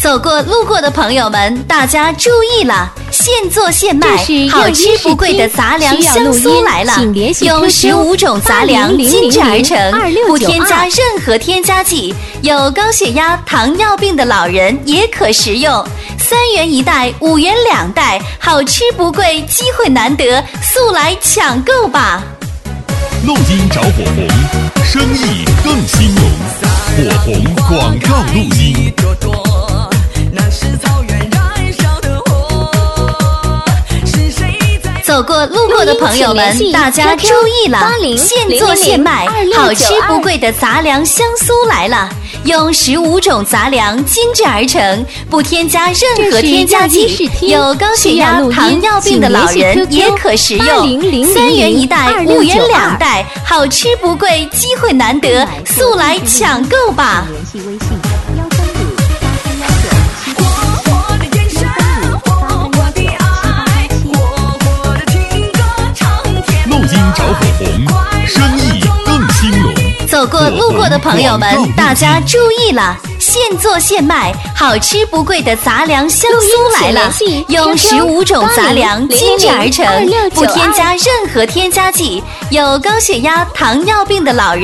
走过路过的朋友们，大家注意了！现做现卖，好吃不贵的杂粮香酥来了！用15种杂粮精制而成，不添加任何添加剂，有高血压、糖尿病的老人也可食用。3元1袋，5元2袋，好吃不贵，机会难得，速来抢购吧！ 录音找火红，生意更兴隆。火红广告录音。 走过路过的朋友们，大家注意了！现做现卖，好吃不贵的杂粮香酥来了！用15种杂粮精制而成，不添加任何添加剂，有高血压、糖尿病的老人也可食用。3元1袋，5元2袋，好吃不贵，机会难得，速来抢购吧！ 联系微信录音找火红，生意更兴隆。 走过路过的朋友们，大家注意了！现做现卖，好吃不贵的杂粮香酥来了！用15种杂粮精制而成，不添加任何添加剂，有高血压、糖尿病的老人